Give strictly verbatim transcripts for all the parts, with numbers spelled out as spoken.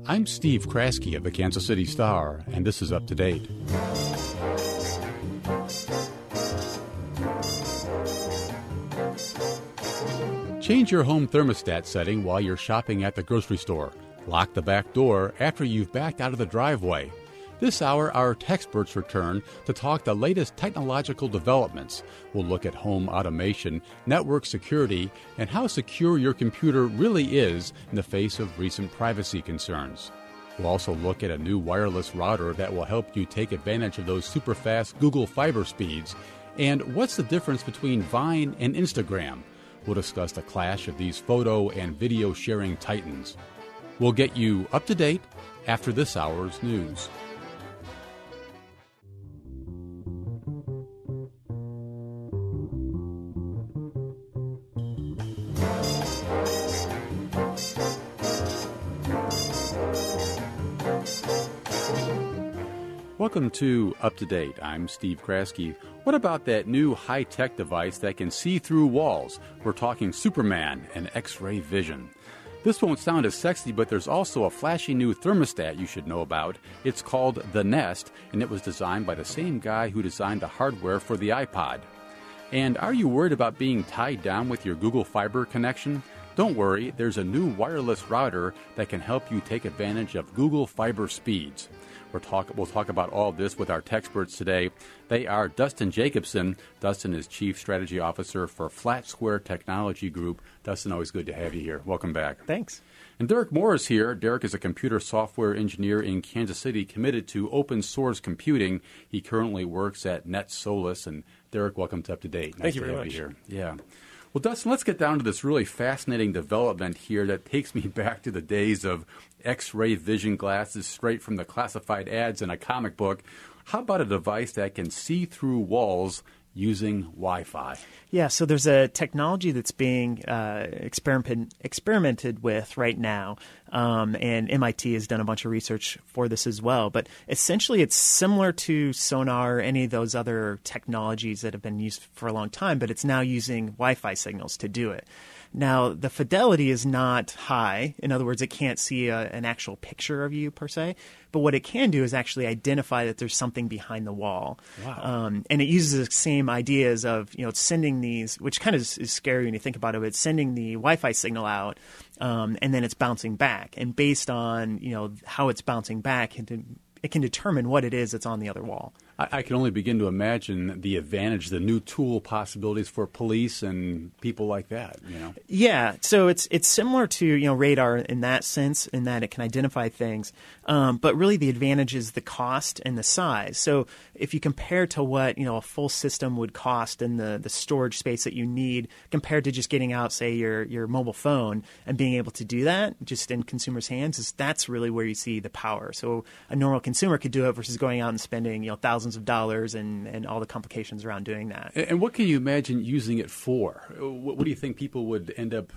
I'm Steve Kraske of the Kansas City Star, and this is Up to Date. Change your home thermostat setting while you're shopping at the grocery store. Lock the back door after you've backed out of the driveway. This hour, our Techsperts return to talk the latest technological developments. We'll look at home automation, network security, and how secure your computer really is in the face of recent privacy concerns. We'll also look at a new wireless router that will help you take advantage of those super-fast Google Fiber speeds. And what's the difference between Vine and Instagram? We'll discuss the clash of these photo and video sharing titans. We'll get you up to date after this hour's news. Welcome to Up to Date. I'm Steve Kraske. What about that new high-tech device that can see through walls? We're talking Superman and X-ray vision. This won't sound as sexy, but there's also a flashy new thermostat you should know about. It's called the Nest, and it was designed by the same guy who designed the hardware for the iPod. And are you worried about being tied down with your Google Fiber connection? Don't worry, there's a new wireless router that can help you take advantage of Google Fiber speeds. We're talk, we'll talk about all this with our Techsperts today. They are Dustin Jacobson. Dustin is Chief Strategy Officer for Flat Square Technology Group. Dustin, always good to have you here. Welcome back. Thanks. And Derek Moore is here. Derek is a computer software engineer in Kansas City committed to open source computing. He currently works at NetSolus. And Derek, welcome to Up to Date. Nice Thank you to very have much. You here. Yeah. Well, Dustin, let's get down to this really fascinating development here that takes me back to the days of X-ray vision glasses straight from the classified ads in a comic book. How about a device that can see through walls using Wi-Fi? Yeah, so there's a technology that's being uh, experiment, experimented with right now, um, and M I T has done a bunch of research for this as well. But essentially, it's similar to sonar or any of those other technologies that have been used for a long time, but it's now using Wi-Fi signals to do it. Now, the fidelity is not high. In other words, it can't see a, an actual picture of you per se. But what it can do is actually identify that there's something behind the wall. Wow. Um, and it uses the same ideas of, you know, sending these, which kind of is, is scary when you think about it, but it's sending the Wi-Fi signal out, um, and then it's bouncing back. And based on, you know, how it's bouncing back, it, it can determine what it is that's on the other wall. I, I can only begin to imagine the advantage, the new tool possibilities for police and people like that, you know? Yeah, so it's it's similar to, you know, radar in that sense, in that it can identify things. Um, but really the advantage is the cost and the size. So if you compare to what, you know, a full system would cost in the, the storage space that you need compared to just getting out, say, your, your mobile phone and being able to do that just in consumers' hands, is that's really where you see the power. So a normal consumer could do it versus going out and spending, you know, thousands of dollars and, and all the complications around doing that. And what can you imagine using it for? What, what do you think people would end up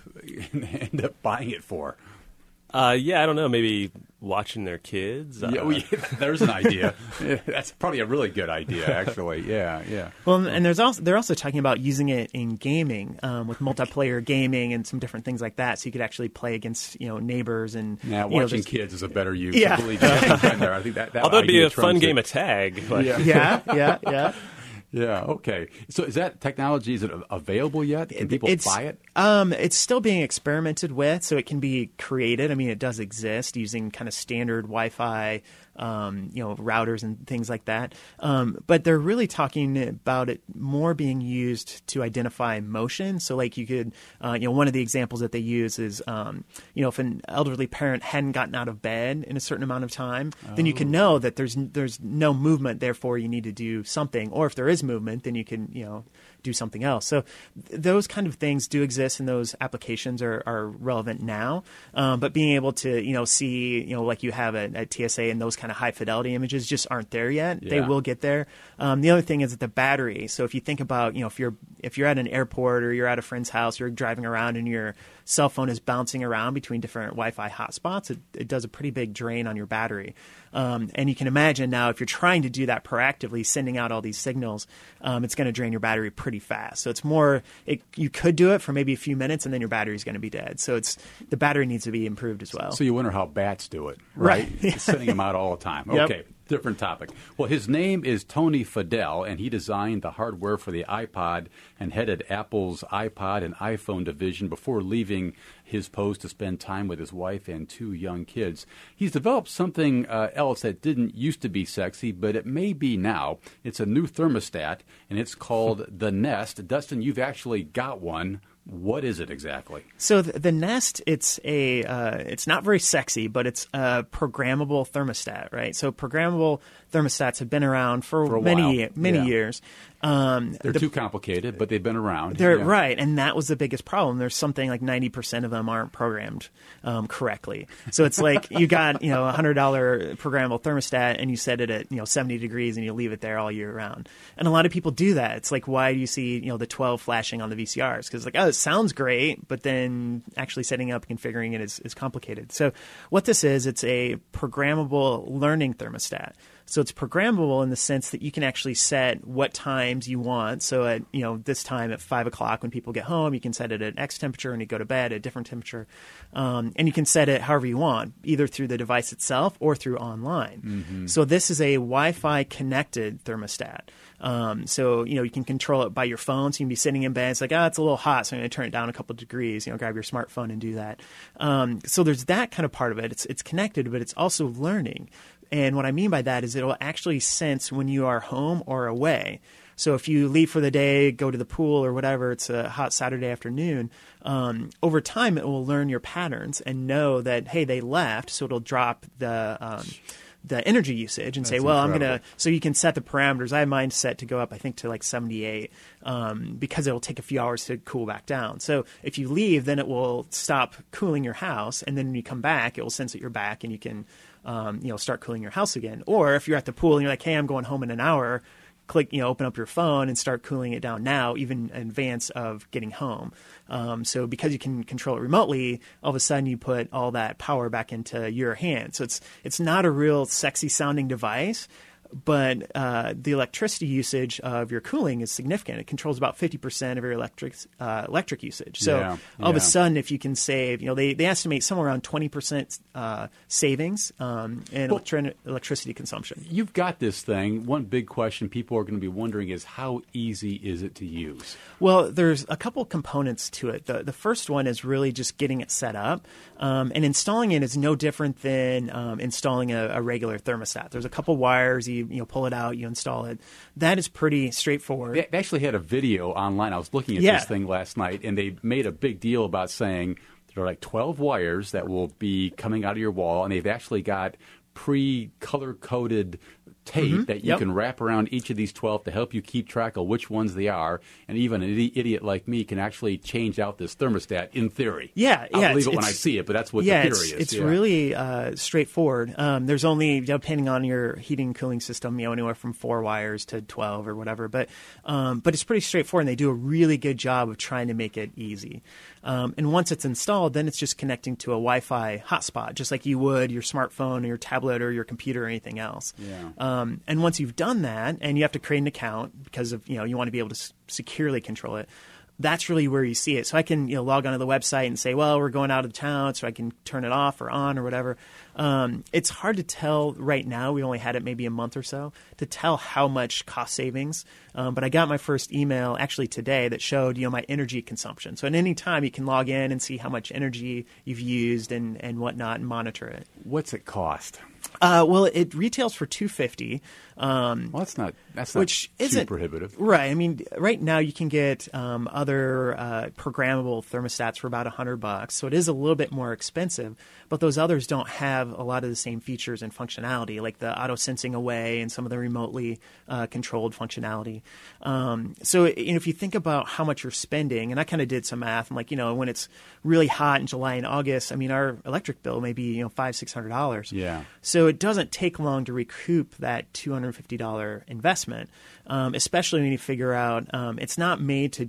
end up buying it for? Uh, yeah, I don't know. Maybe watching their kids. Uh, Yeah, well, yeah, there's an idea. That's probably a really good idea, actually. Yeah, yeah. Well, and there's also they're also talking about using it in gaming, um, with multiplayer gaming and some different things like that. So you could actually play against, you know, neighbors and. Now, you know, watching there's- kids is a better use. Yeah. I believe that's there. I think that, that Although it'd be idea a fun trumps game it. of tag. Like, Yeah. Yeah, yeah, yeah. Yeah, okay. So is that technology, is it available yet? Can people it's, buy it? Um, it's still being experimented with, so it can be created. I mean, it does exist using kind of standard Wi-Fi, um, you know, routers and things like that. Um, but they're really talking about it more being used to identify motion. So, like, you could, uh, you know, one of the examples that they use is, um, you know, if an elderly parent hadn't gotten out of bed in a certain amount of time, oh. then you can know that there's there's no movement, therefore you need to do something. Or if there is movement, then you can, you know, do something else. So th- those kind of things do exist, and those applications are, are relevant now. Um, but being able to, you know, see, you know, like you have at, at T S A and those kind of high fidelity images just aren't there yet. Yeah. They will get there. Um, the other thing is the battery. So if you think about, you know, if you're if you're at an airport or you're at a friend's house, you're driving around and your cell phone is bouncing around between different Wi-Fi hotspots, it, it does a pretty big drain on your battery. Um, and you can imagine now if you're trying to do that proactively, sending out all these signals, um, it's going to drain your battery pretty pretty fast. So it's more, it, you could do it for maybe a few minutes and then your battery's going to be dead. So it's the battery needs to be improved as well. So you wonder how bats do it, right? Right. Sending them out all the time. Yep. Okay. Different topic. Well, his name is Tony Fadell, and he designed the hardware for the iPod and headed Apple's iPod and iPhone division before leaving his post to spend time with his wife and two young kids. He's developed something uh, else that didn't used to be sexy, but it may be now. It's a new thermostat, and it's called the Nest. Dustin, you've actually got one. What is it exactly? So the, the Nest, it's a uh, it's not very sexy, but it's a programmable thermostat, right? So programmable thermostats have been around for, For a many while. many Yeah. years. Um, They're the- too complicated, but they've been around. They're Yeah. right, and that was the biggest problem. There's something like ninety percent of them aren't programmed um, correctly. So it's like you got you know a hundred dollar programmable thermostat, and you set it at you know seventy degrees, and you leave it there all year round. And a lot of people do that. It's like, why do you see you know the twelve flashing on the V C Rs? Because like, oh, it sounds great, but then actually setting up and configuring it is, is complicated. So what this is, it's a programmable learning thermostat. So it's programmable in the sense that you can actually set what times you want. So at you know this time at five o'clock when people get home, you can set it at X temperature, and you go to bed at a different temperature, um, and you can set it however you want, either through the device itself or through online. Mm-hmm. So this is a Wi-Fi connected thermostat. Um, so you know you can control it by your phone. So you can be sitting in bed. It's like, ah, oh, it's a little hot, so I'm going to turn it down a couple of degrees. You know, grab your smartphone and do that. Um, so there's that kind of part of it. It's it's connected, but it's also learning. And what I mean by that is it'll actually sense when you are home or away. So if you leave for the day, go to the pool or whatever, it's a hot Saturday afternoon, um, over time it will learn your patterns and know that, hey, they left, so it'll drop the um, the energy usage and That's say, well, incredible. I'm going to – so you can set the parameters. I have mine set to go up, I think, to like seventy-eight um, because it'll take a few hours to cool back down. So if you leave, then it will stop cooling your house, and then when you come back, it will sense that you're back and you can – Um, you know, start cooling your house again. Or if you're at the pool and you're like, hey, I'm going home in an hour, click, you know, open up your phone and start cooling it down now, even in advance of getting home. Um, so because you can control it remotely, all of a sudden you put all that power back into your hand. So it's it's not a real sexy sounding device, but uh, the electricity usage of your cooling is significant. It controls about fifty percent of your electric uh, electric usage. So Yeah, all of a yeah. sudden, if you can save, you know, they, they estimate somewhere around twenty percent uh, savings um, in Well- electri- electricity consumption. You've got this thing. One big question people are going to be wondering is how easy is it to use? Well, there's a couple components to it. The, the first one is really just getting it set up. Um, and installing it is no different than um, installing a, a regular thermostat. There's a couple wires. You, you know, pull it out, you install it. That is pretty straightforward. They actually had a video online. I was looking at Yeah. this thing last night, and they made a big deal about saying there are like twelve wires that will be coming out of your wall, and they've actually got pre-color-coded tape Mm-hmm. that you Yep. can wrap around each of these twelve to help you keep track of which ones they are. And even an idi- idiot like me can actually change out this thermostat in theory. Yeah, I'll yeah, believe it's- it when I it's- see it, but that's what yeah, the theory it's, is. it's Yeah. really uh, straightforward. Um, there's only, depending on your heating and cooling system, you know, anywhere from four wires to twelve or whatever. But um, but it's pretty straightforward, and they do a really good job of trying to make it easy. Um, and once it's installed, then it's just connecting to a Wi-Fi hotspot, just like you would your smartphone or your tablet or your computer or anything else. Yeah. Um, and once you've done that, and you have to create an account because of you know you want to be able to s- securely control it. That's really where you see it. So I can you know log onto the website and say, well, we're going out of town, so I can turn it off or on or whatever. Um, it's hard to tell right now. We only had it maybe a month or so to tell how much cost savings. Um, but I got my first email actually today that showed you know my energy consumption. So at any time you can log in and see how much energy you've used and, and whatnot and monitor it. What's it cost? Uh, well, it retails for two hundred fifty dollars. Um, Well, that's not that's not which too isn't prohibitive. right? I mean, right now you can get um, other uh, programmable thermostats for about a hundred bucks, so it is a little bit more expensive. But those others don't have a lot of the same features and functionality, like the auto sensing away and some of the remotely uh, controlled functionality. Um, so, you know, if you think about how much you're spending, and I kind of did some math, and like you know, when it's really hot in July and August, I mean, our electric bill may be you know five six hundred dollars. Yeah. So it doesn't take long to recoup that two hundred fifty dollars investment, um, especially when you figure out um, it's not made to just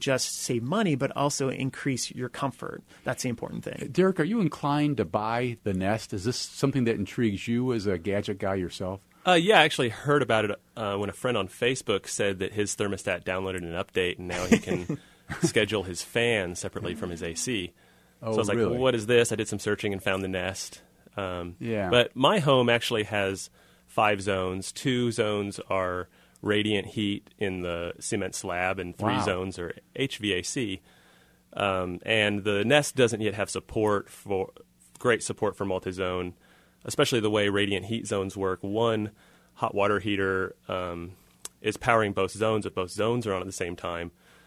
save money, but also increase your comfort. That's the important thing. Derek, are you inclined to buy the Nest? Is this something that intrigues you as a gadget guy yourself? Uh, yeah, I actually heard about it uh, when a friend on Facebook said that his thermostat downloaded an update, and now he can schedule his fan separately from his A C. Oh, so I was like, really? well, what is this? I did some searching and found the Nest. Um, Yeah. But my home actually has five zones. Two zones are radiant heat in the cement slab, and three Wow. zones are H V A C. Um, and the Nest doesn't yet have support for great support for multi-zone, especially the way radiant heat zones work. One hot water heater um, is powering both zones if both zones are on at the same time,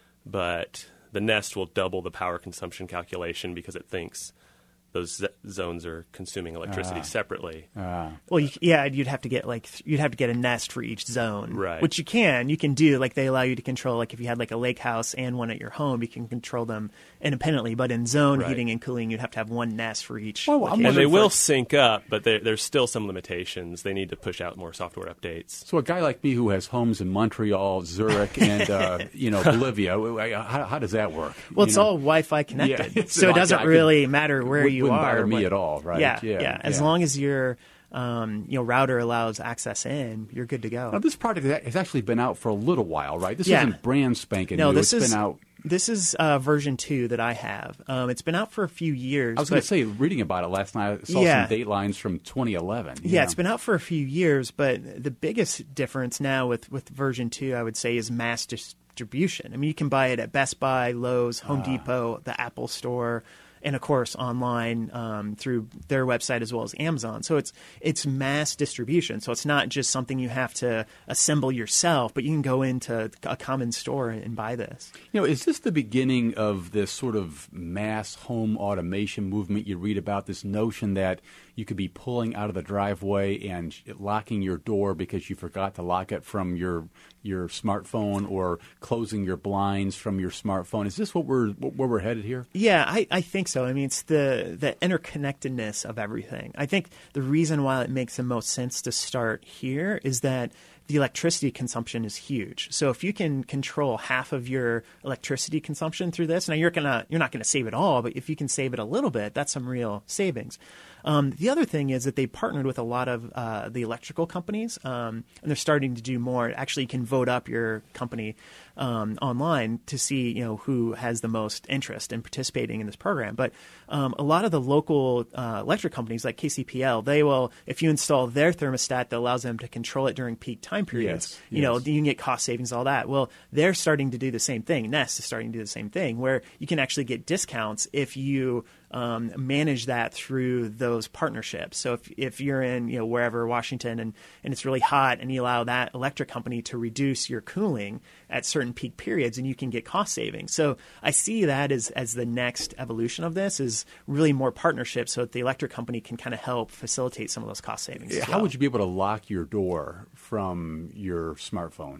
but the Nest will double the power consumption calculation because it thinks those z- zones are consuming electricity Ah. separately. Ah. Well, you, yeah, you'd have to get like th- you'd have to get a Nest for each zone, Right. Which you can, you can do. Like they allow you to control. Like if you had like a lake house and one at your home, you can control them independently. But in zone Right. heating and cooling, you'd have to have one Nest for each. Well, I'm location. And they wondering will for- sync up, but there- there's still some limitations. They need to push out more software updates. So a guy like me who has homes in Montreal, Zurich, and uh, you know Bolivia, how, how does that work? Well, You it's know? all Wi-Fi connected, Yeah. so it doesn't I could- really matter where would- you wouldn't are. bother me what- at all, right? Yeah, Yeah, yeah. As yeah. long as your um, you know router allows access in, you're good to go. Now, this product has actually been out for a little while, right? This Yeah. isn't brand spanking no, new. this It's is been out. This is uh, version two that I have. Um, it's been out for a few years. I was going but- to say, reading about it last night, I saw Yeah. some date lines from twenty eleven. Yeah, it's been out for a few years, but the biggest difference now with, with version two, I would say, is mass distribution. I mean, you can buy it at Best Buy, Lowe's, Home Depot, the Apple Store, and of course online um, through their website as well as Amazon. So it's it's mass distribution. So it's not just something you have to assemble yourself, but you can go into a common store and, and buy this. You know, is this the beginning of this sort of mass home automation movement you read about, this notion that you could be pulling out of the driveway and locking your door because you forgot to lock it from your your smartphone, or closing your blinds from your smartphone? Is this what we're where we're headed here? Yeah, I, I think so. I mean, it's the, the interconnectedness of everything. I think the reason why it makes the most sense to start here is that the electricity consumption is huge. So if you can control half of your electricity consumption through this, now you're gonna you're not gonna save it all, but if you can save it a little bit, that's some real savings. Um, the other thing is that they partnered with a lot of uh, the electrical companies, um, and they're starting to do more. Actually, you can vote up your company um, online to see, you know, who has the most interest in participating in this program. But um, a lot of the local uh, electric companies, like K C P L, they will, if you install their thermostat that allows them to control it during peak time periods, Yes, you know, yes. you can get cost savings, all that. Well, they're starting to do the same thing. Nest is starting to do the same thing, where you can actually get discounts if you um, manage that through those partnerships. So if if you're in, you know, wherever, Washington, and, and it's really hot, and you allow that electric company to reduce your cooling at certain peak periods, and you can get cost savings. So I see that as as the next evolution of this, is really more partnerships, so that the electric company can kind of help facilitate some of those cost savings. as How well. would you be able to lock your door from your smartphone?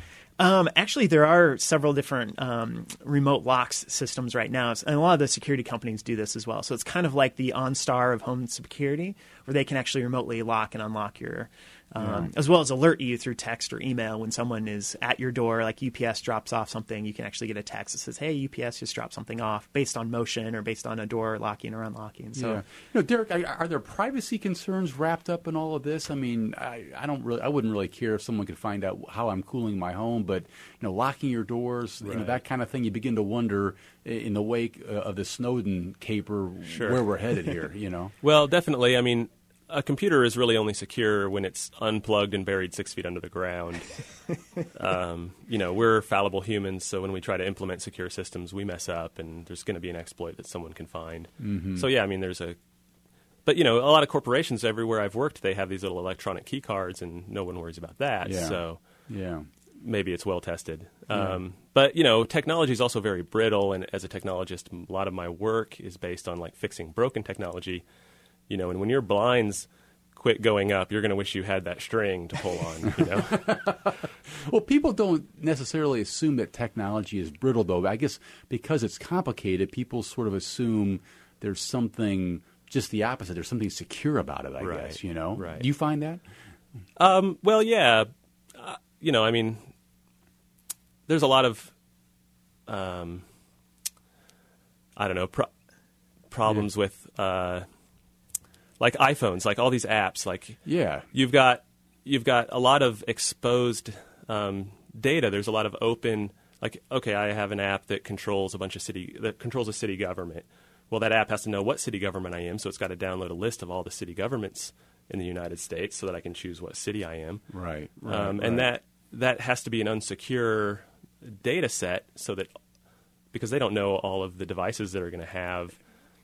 Um, actually, there are several different um, remote locks systems right now, and a lot of the security companies do this as well. So it's kind of like the OnStar of home security, where they can actually remotely lock and unlock your, um, as well as alert you through text or email when someone is at your door. Like U P S drops off something, you can actually get a text that says, "Hey, U P S just dropped something off," based on motion or based on a door locking or unlocking. So. Yeah. You know, Derek, are, are there privacy concerns wrapped up in all of this? I mean, I, I don't really, I wouldn't really care if someone could find out how I'm cooling my home, but you know, locking your doors, you know, Right. that kind of thing, you begin to wonder i- in the wake uh, of the Snowden caper Sure. where we're headed here. You know. Well, definitely. I mean, a computer is really only secure when it's unplugged and buried six feet under the ground. um, you know, we're fallible humans, so when we try to implement secure systems, we mess up, and there's going to be an exploit that someone can find. Mm-hmm. So, yeah, I mean, there's a... But, you know, a lot of corporations everywhere I've worked, they have these little electronic key cards, and no one worries about that. Yeah. So Yeah. maybe it's well tested. Um, but, you know, technology is also very brittle, and as a technologist, a lot of my work is based on, like, fixing broken technology. You know, and when your blinds quit going up, you're going to wish you had that string to pull on, you know? Well, people don't necessarily assume that technology is brittle, though. I guess because it's complicated, people sort of assume there's something just the opposite. There's something secure about it, I Right, guess, you know? right. Do you find that? Um, well, yeah. Uh, you know, I mean, there's a lot of um, I don't know, pro- problems yeah. with uh, like iPhones, like all these apps. Like yeah, you've got you've got a lot of exposed um, data. There's a lot of open. Like, okay, I have an app that controls a bunch of city that controls a city government. Well, that app has to know what city government I am, so it's got to download a list of all the city governments in the United States so that I can choose what city I am. Right. right um, and right. that that has to be an unsecure data set, so that because they don't know all of the devices that are going to have.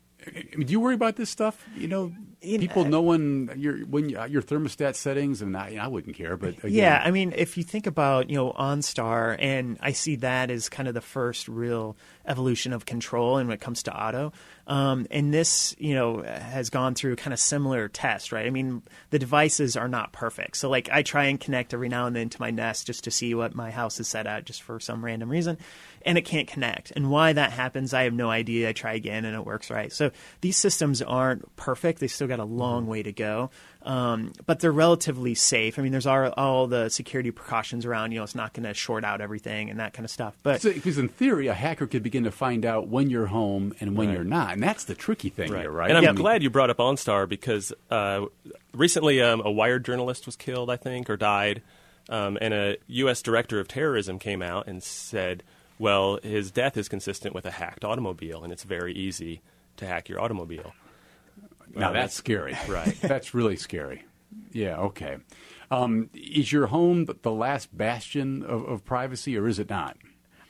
Do you worry about this stuff? You know, people knowing your when you, your thermostat settings, and I, I wouldn't care. But again. yeah, I mean, if you think about you know OnStar, and I see that as kind of the first real evolution of control, and when it comes to auto, um, and this you know has gone through kind of similar tests, right? I mean, the devices are not perfect, so like I try and connect every now and then to my Nest just to see what my house is set at, just for some random reason, and it can't connect. And why that happens, I have no idea. I try again, and it works right. So these systems aren't perfect; they still got a long way to go. Um, but they're relatively safe. I mean, there's all, all the security precautions around. You know, it's not going to short out everything and that kind of stuff. But because in theory, a hacker could begin to find out when you're home and when right. you're not, and that's the tricky thing right. here, right? And I'm yep. glad you brought up OnStar because uh, recently um, a Wired journalist was killed, I think, or died, um, and a U S director of terrorism came out and said, well, his death is consistent with a hacked automobile, and it's very easy to hack your automobile. Now, um, that's scary. Right. That's really scary. Yeah, okay. Um, is your home the last bastion of, of privacy, or is it not?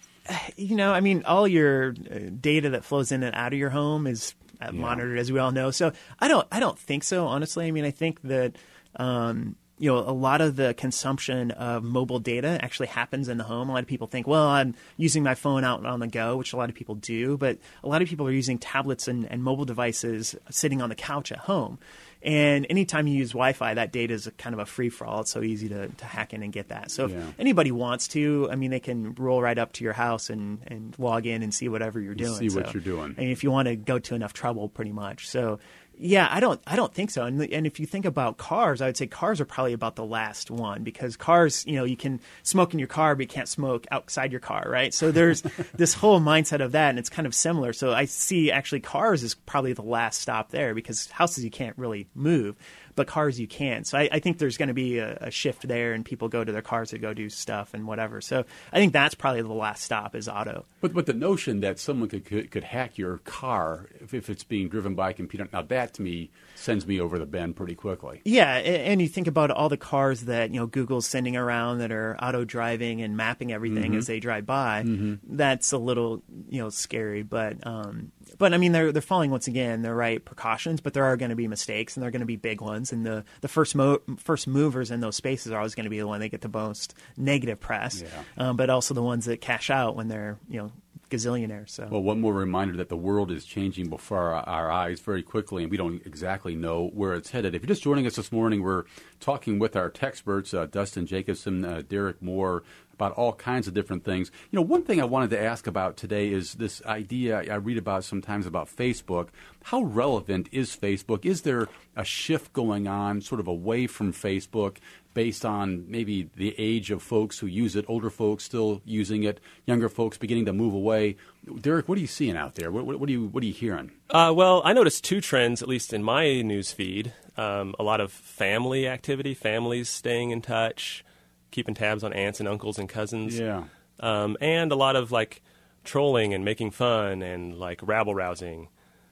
You know, I mean, all your data that flows in and out of your home is yeah. monitored, as we all know. So I don't, I don't think so, honestly. I mean, I think that um, you know, a lot of the consumption of mobile data actually happens in the home. A lot of people think, well, I'm using my phone out on the go, which a lot of people do, but a lot of people are using tablets and, and mobile devices sitting on the couch at home. And anytime you use Wi-Fi, that data is a kind of a free-for-all. It's so easy to, to hack in and get that. So yeah. if anybody wants to, I mean, they can roll right up to your house and, and log in and see whatever you're doing. See so, what you're doing. I mean, if you want to go to enough trouble, pretty much. So yeah, I don't I don't think so. And, and if you think about cars, I would say cars are probably about the last one, because cars, you know, you can smoke in your car, but you can't smoke outside your car, right? So there's this whole mindset of that, and it's kind of similar. So I see actually cars is probably the last stop there, because houses you can't really move, but cars you can. So I, I think there's going to be a, a shift there, and people go to their cars to go do stuff and whatever. So I think that's probably the last stop is auto. But but the notion that someone could could, could hack your car if, if it's being driven by a computer, now that to me sends me over the bend pretty quickly. Yeah, and you think about all the cars that you know Google's sending around that are auto driving and mapping everything mm-hmm. as they drive by. Mm-hmm. That's a little you know scary, but um, but I mean they're they're following once again the right precautions, but there are going to be mistakes, and they're going to be big ones. And the the first mo- first movers in those spaces are always going to be the one that get the most negative press, yeah. um, but also the ones that cash out when they're you know. gazillionaires. So. Well, one more reminder that the world is changing before our, our eyes very quickly, and we don't exactly know where it's headed. If you're just joining us this morning, we're talking with our tech experts, uh, Dustin Jacobson, uh, Derek Moore, about all kinds of different things. You know, one thing I wanted to ask about today is this idea I read about sometimes about Facebook. How relevant is Facebook? Is there a shift going on sort of away from Facebook based on maybe the age of folks who use it, older folks still using it, younger folks beginning to move away? Derek, what are you seeing out there? What, what, what, are, you, what are you hearing? Uh, well, I noticed two trends, at least in my news feed. Um, a lot of family activity, families staying in touch, keeping tabs on aunts and uncles and cousins. Yeah. Um, and a lot of, like, trolling and making fun and, like, rabble-rousing.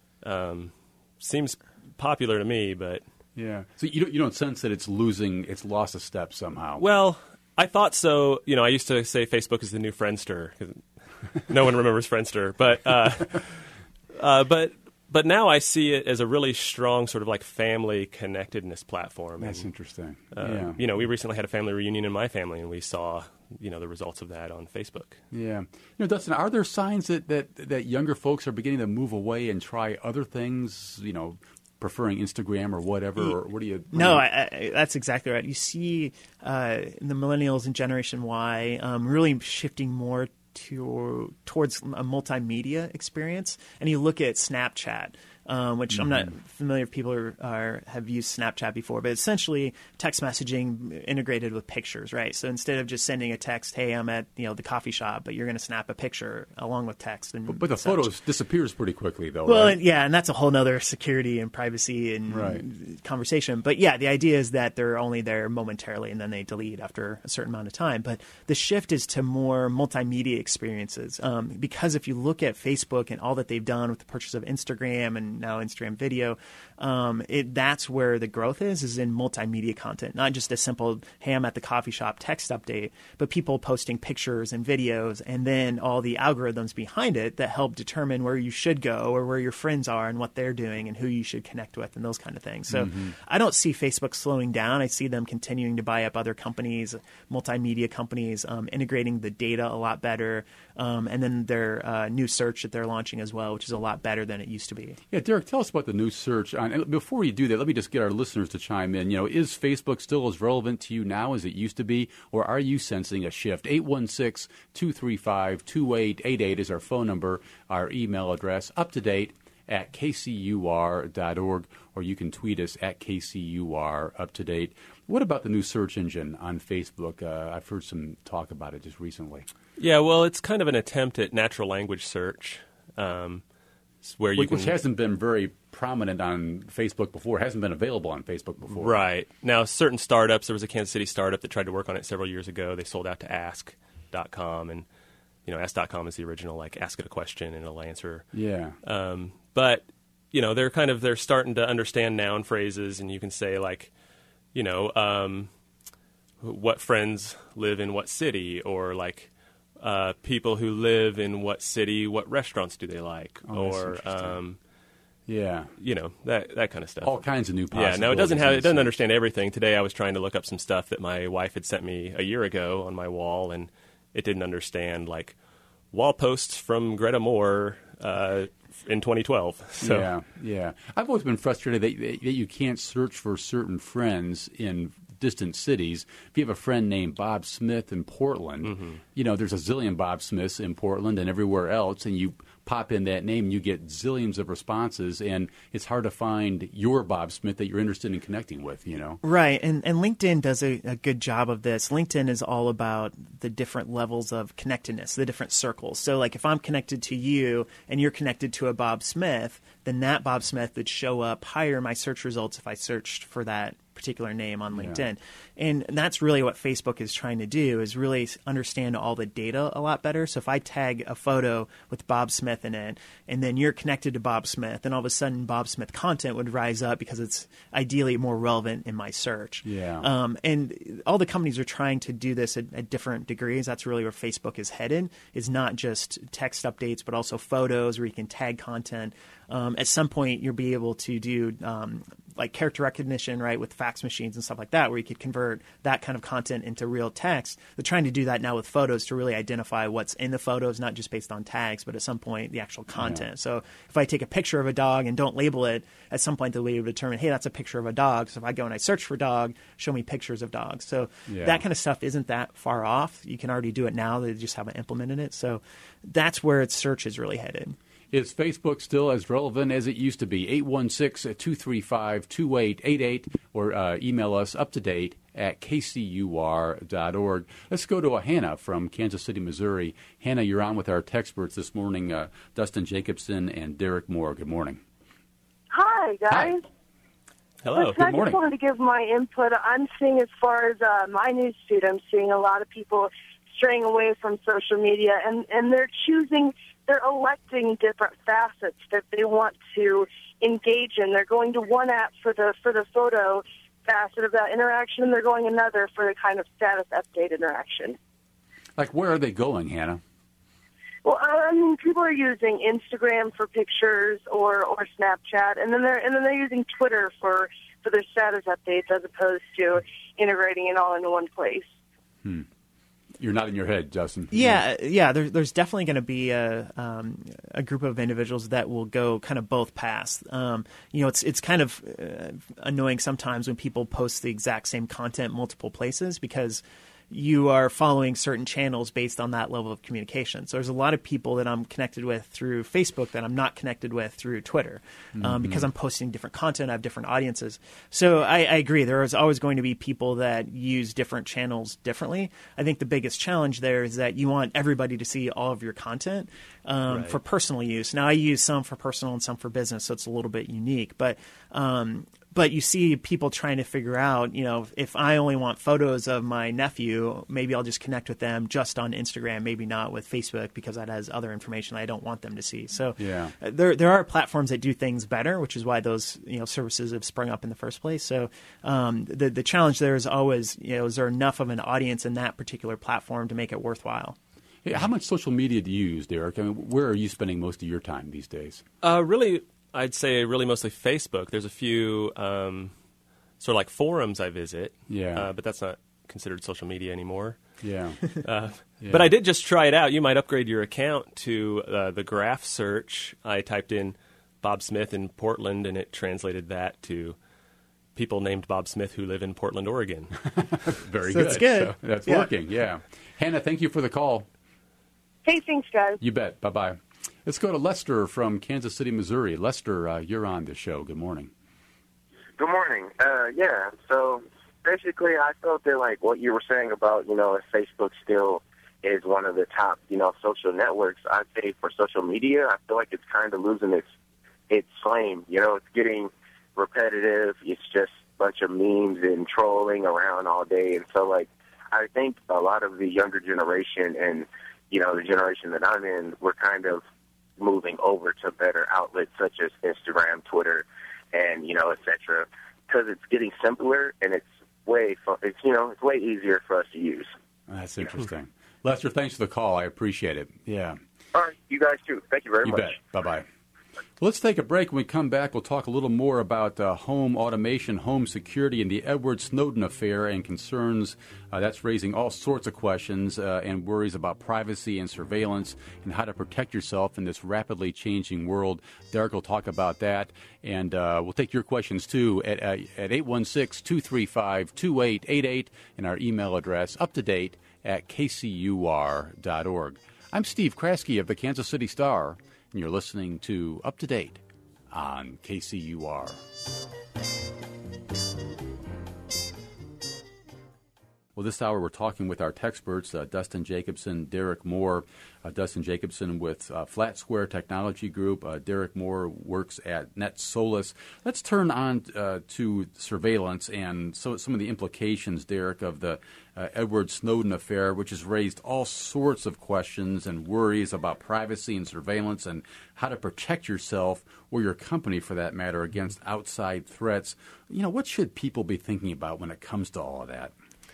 Um, seems popular to me, but... Yeah. So you don't, you don't sense that it's losing, it's lost a step somehow? Well, I thought so. You know, I used to say Facebook is the new Friendster, because no one remembers Friendster. But, uh, uh, but... But now I see it as a really strong sort of like family connectedness platform. That's and, interesting. Uh, yeah. You know, we recently had a family reunion in my family, and we saw, you know, the results of that on Facebook. Yeah. You know, Dustin, are there signs that, that, that younger folks are beginning to move away and try other things, you know, preferring Instagram or whatever? Or what do you... What no, do you... I, I, that's exactly right. You see uh, the millennials and Generation Y um, really shifting more to, towards a multimedia experience. And you look at Snapchat. um, which mm-hmm. I'm not familiar if people are, are have used Snapchat before, but essentially text messaging integrated with pictures, right? So instead of just sending a text, hey, I'm at you know the coffee shop, but you're going to snap a picture along with text. And But, but the such. photos disappears pretty quickly, though, Well, right? yeah, and that's a whole nother security and privacy and right. conversation. But yeah, the idea is that they're only there momentarily and then they delete after a certain amount of time. But the shift is to more multimedia experiences. Um, because if you look at Facebook and all that they've done with the purchase of Instagram and now Instagram video, um, it, that's where the growth is, is in multimedia content. Not just a simple, hey, I'm at the coffee shop text update, but people posting pictures and videos and then all the algorithms behind it that help determine where you should go or where your friends are and what they're doing and who you should connect with and those kind of things. So mm-hmm. I don't see Facebook slowing down. I see them continuing to buy up other companies, multimedia companies, um, integrating the data a lot better, um, and then their uh, new search that they're launching as well, which is a lot better than it used to be. Yeah, Derek, tell us about the new search. And before you do that, let me just get our listeners to chime in. You know, is Facebook still as relevant to you now as it used to be, or are you sensing a shift? eight one six, two three five, two eight eight eight is our phone number, our email address, up to date at k c u r dot org, or you can tweet us at K C U R up to date. What about the new search engine on Facebook? Uh, I've heard some talk about it just recently. Yeah, well, it's kind of an attempt at natural language search. Um, where you which, can, which hasn't been very prominent on Facebook before, hasn't been available on Facebook before. Right. Now, certain startups, there was a Kansas City startup that tried to work on it several years ago. They sold out to ask dot com, and you know, ask dot com is the original, like, ask it a question and it'll answer. Yeah. Um, but, you know, they're kind of, they're starting to understand noun phrases, and you can say, like, you know, um, what friends live in what city, or like, Uh, people who live in what city, what restaurants do they like? Oh, or, um, yeah, you know, that that kind of stuff. All kinds of new possibilities. Yeah, no, it doesn't have, it doesn't understand everything. Today I was trying to look up some stuff that my wife had sent me a year ago on my wall, and it didn't understand, like, wall posts from Greta Moore uh, in twenty twelve. So. Yeah, yeah. I've always been frustrated that, that you can't search for certain friends in distant cities. If you have a friend named Bob Smith in Portland, mm-hmm. you know, there's a zillion Bob Smiths in Portland and everywhere else, and you pop in that name and you get zillions of responses, and it's hard to find your Bob Smith that you're interested in connecting with, you know? Right, and, and LinkedIn does a, a good job of this. LinkedIn is all about the different levels of connectedness, the different circles. So, like, if I'm connected to you and you're connected to a Bob Smith, then that Bob Smith would show up higher in my search results if I searched for that particular name on LinkedIn. Yeah. And that's really what Facebook is trying to do, is really understand all the data a lot better. So if I tag a photo with Bob Smith in it, and then you're connected to Bob Smith, then all of a sudden Bob Smith content would rise up because it's ideally more relevant in my search. Yeah. Um, and all the companies are trying to do this at, at different degrees. That's really where Facebook is headed, is not just text updates, but also photos where you can tag content. Um, at some point, you'll be able to do um, like character recognition, right, with fax machines and stuff like that, where you could convert that kind of content into real text. They're trying to do that now with photos to really identify what's in the photos, not just based on tags, but at some point the actual content. Yeah. So if I take a picture of a dog and don't label it, at some point they'll be able to determine, hey, that's a picture of a dog. So if I go and I search for dog, show me pictures of dogs. So yeah. that kind of stuff isn't that far off. You can already do it now. They just haven't implemented it. So that's where its search is really headed. Is Facebook still as relevant as it used to be? eight one six, two three five, two eight eight eight, or uh, email us up to date at K C U R dot org. Let's go to a Hannah from Kansas City, Missouri. Hannah, you're on with our textperts this morning, uh, Dustin Jacobson and Derek Moore. Good morning. Hi, guys. Hi. Hello. Listen, Good I morning. just wanted to give my input. I'm seeing, as far as uh, my news feed, I'm seeing a lot of people straying away from social media, and, and they're choosing – they're electing different facets that they want to engage in. They're going to one app for the for the photo facet of that interaction, and they're going another for the kind of status update interaction. Like, where are they going, Hannah? Well, I mean, people are using Instagram for pictures or, or Snapchat, and then they're and then they're using Twitter for, for their status updates, as opposed to integrating it all into one place. Hmm. You're nodding your head, Justin. Yeah, yeah. There, there's definitely going to be a um, a group of individuals that will go kind of both paths. Um, you know, it's it's kind of uh, annoying sometimes when people post the exact same content multiple places, because you are following certain channels based on that level of communication. So there's a lot of people that I'm connected with through Facebook that I'm not connected with through Twitter um, mm-hmm. because I'm posting different content. I have different audiences. So I, I agree. There is always going to be people that use different channels differently. I think the biggest challenge there is that you want everybody to see all of your content um, right. for personal use. Now, I use some for personal and some for business, so it's a little bit unique. But um, But you see people trying to figure out, you know, if I only want photos of my nephew, maybe I'll just connect with them just on Instagram, maybe not with Facebook because that has other information I don't want them to see. So yeah. there there are platforms that do things better, which is why those, you know, services have sprung up in the first place. So um, the the challenge there is always, you know, is there enough of an audience in that particular platform to make it worthwhile? Hey, how much social media do you use, Derek? I mean, where are you spending most of your time these days? Uh, really, I'd say really mostly Facebook. There's a few um, sort of like forums I visit, yeah, uh, but that's not considered social media anymore. Yeah. uh, yeah. But I did just try it out. You might upgrade your account to uh, the graph search. I typed in Bob Smith in Portland, and it translated that to people named Bob Smith who live in Portland, Oregon. Very so good. That's good. So that's yeah. working, yeah. Hannah, thank you for the call. Hey, thanks, guys. You bet. Bye-bye. Let's go to Lester from Kansas City, Missouri. Lester, uh, you're on the show. Good morning. Good morning. Uh, yeah, so basically I felt that, like, what you were saying about, you know, if Facebook still is one of the top, you know, social networks, I'd say for social media, I feel like it's kind of losing its its flame. You know, it's getting repetitive. It's just a bunch of memes and trolling around all day. And so, like, I think a lot of the younger generation and, you know, the generation that I'm in, we're kind of moving over to better outlets such as Instagram, Twitter, and, you know, et cetera, because it's getting simpler and it's way, fun, it's, you know, it's way easier for us to use. That's interesting. Lester, thanks for the call. I appreciate it. Yeah. All right. You guys, too. Thank you very you much. You bet. Bye-bye. Let's take a break. When we come back, we'll talk a little more about uh, home automation, home security, and the Edward Snowden affair and concerns uh, that's raising all sorts of questions uh, and worries about privacy and surveillance and how to protect yourself in this rapidly changing world. Derek will talk about that, and uh, we'll take your questions, too, at, uh, at eight one six, two three five, two eight eight eight and our email address, up to date at k c u r dot org. I'm Steve Kraske of the Kansas City Star, and you're listening to Up to Date on K C U R. Well, this hour we're talking with our experts, uh, Dustin Jacobson, Derek Moore. Uh, Dustin Jacobson with uh, Flat Square Technology Group. Uh, Derek Moore works at NetSolus. Let's turn on uh, to surveillance and so, some of the implications, Derek, of the uh, Edward Snowden affair, which has raised all sorts of questions and worries about privacy and surveillance and how to protect yourself or your company, for that matter, against outside threats. You know, what should people be thinking about when it comes to all of that?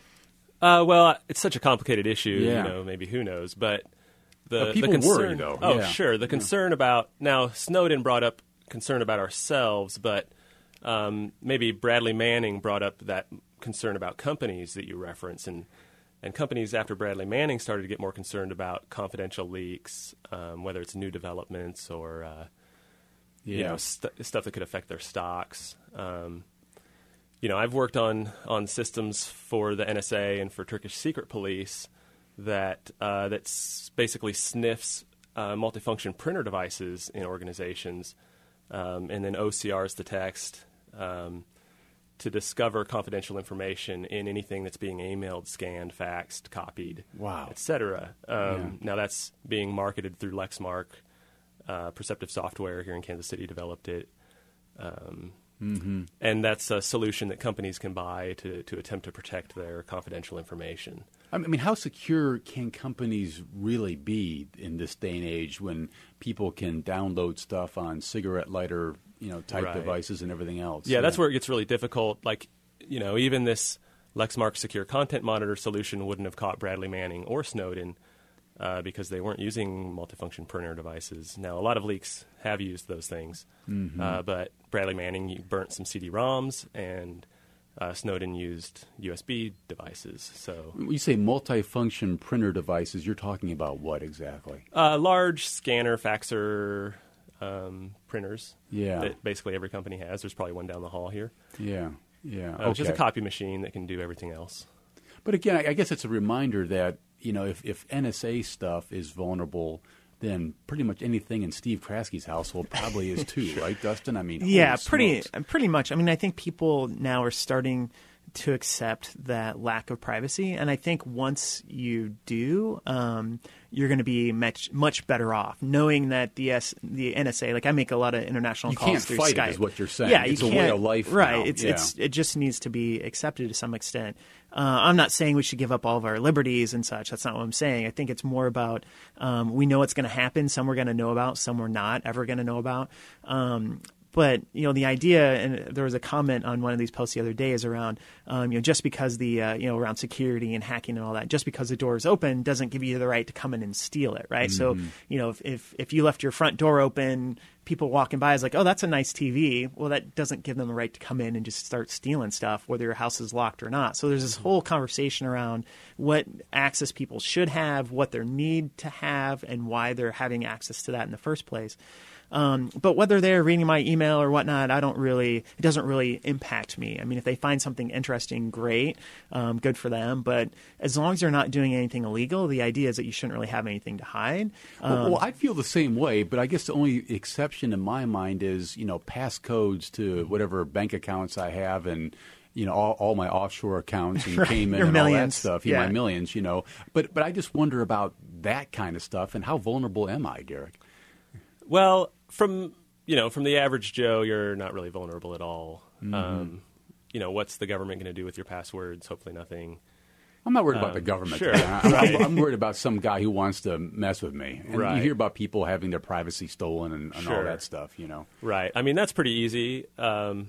Uh, well, it's such a complicated issue, yeah. you know, maybe who knows, but the, but people the concern, worry, though. Oh, yeah. sure. The concern yeah. about, now, Snowden brought up concern about ourselves, but um, maybe Bradley Manning brought up that concern about companies that you reference, and, and companies after Bradley Manning started to get more concerned about confidential leaks, um, whether it's new developments or, uh, yeah. you know, st- stuff that could affect their stocks. Um You know, I've worked on, on systems for the N S A and for Turkish secret police that uh, that basically sniffs uh, multifunction printer devices in organizations, um, and then O C Rs the text um, to discover confidential information in anything that's being emailed, scanned, faxed, copied, wow. et cetera. Um, yeah. Now that's being marketed through Lexmark. Uh, Perceptive Software here in Kansas City developed it. Um, Mm-hmm. And that's a solution that companies can buy to, to attempt to protect their confidential information. I mean, how secure can companies really be in this day and age when people can download stuff on cigarette lighter, you know, type right. devices and everything else? Yeah, yeah, that's where it gets really difficult. Like, you know, even this Lexmark Secure Content Monitor solution wouldn't have caught Bradley Manning or Snowden uh, because they weren't using multifunction printer devices. Now, a lot of leaks have used those things, mm-hmm. uh, but Bradley Manning burnt some C D ROMs, and uh, Snowden used U S B devices. So, when you say multifunction printer devices, you're talking about what exactly? Uh, large scanner, faxer um, printers yeah. that basically every company has. There's probably one down the hall here. Yeah, yeah. Uh, okay. Which is a copy machine that can do everything else. But again, I, I guess it's a reminder that, you know, if, if N S A stuff is vulnerable, then pretty much anything in Steve Kraski's household probably is too, right, Dustin? I mean, yeah, pretty smokes. pretty much. I mean, I think people now are starting to accept that lack of privacy, and I think once you do, um, you're going to be much much better off knowing that the S, the N S A. Like I make a lot of international you calls can't through fight Skype. It, is what you're saying. Yeah, it's you a can't, way of life, right? now. It's yeah. it's it just needs to be accepted to some extent. Uh, I'm not saying we should give up all of our liberties and such. That's not what I'm saying. I think it's more about um, we know what's going to happen. Some we're going to know about. Some we're not ever going to know about. Um, But, you know, the idea, and there was a comment on one of these posts the other day, is around, um, you know, just because the, uh, you know, around security and hacking and all that, just because the door is open doesn't give you the right to come in and steal it, right? Mm-hmm. So, you know, if, if if you left your front door open, people walking by is like, oh, that's a nice T V. Well, that doesn't give them the right to come in and just start stealing stuff, whether your house is locked or not. So there's this whole conversation around what access people should have, what they need to have, and why they're having access to that in the first place. Um, but whether they're reading my email or whatnot, I don't really, it doesn't really impact me. I mean, if they find something interesting, great, um, good for them. But as long as they're not doing anything illegal, the idea is that you shouldn't really have anything to hide. Um, well, well, I feel the same way, but I guess the only exception in my mind is, you know, passcodes to whatever bank accounts I have and, you know, all, all my offshore accounts and right. Cayman Your and millions. all that stuff. Yeah, Yeah. my millions, you know. But, but I just wonder about that kind of stuff and how vulnerable am I, Derek? Well, from you know, from the average Joe, you're not really vulnerable at all. Mm-hmm. Um, you know, what's the government going to do with your passwords? Hopefully, nothing. I'm not worried um, about the government. Sure, I'm, right. I'm, I'm worried about some guy who wants to mess with me. And right. you hear about people having their privacy stolen and, and sure. all that stuff. You know, right? I mean, that's pretty easy. Um,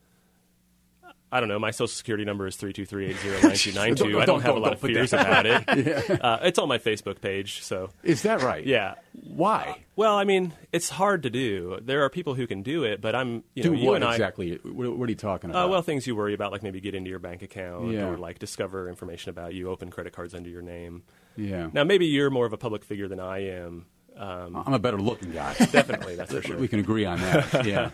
I don't know. My social security number is three two three eight zero nine two nine two. I don't have a lot of fears about it. yeah. uh, it's on my Facebook page. So is that right? Yeah. Why? Well, I mean, it's hard to do. There are people who can do it, but I'm, you know, do you what and I, exactly? What, what are you talking about? Uh, well, things you worry about, like maybe get into your bank account yeah. or like discover information about you, open credit cards under your name. Yeah. Now, maybe you're more of a public figure than I am. Um, I'm a better looking guy. Definitely, that's for sure. We can agree on that. Yeah.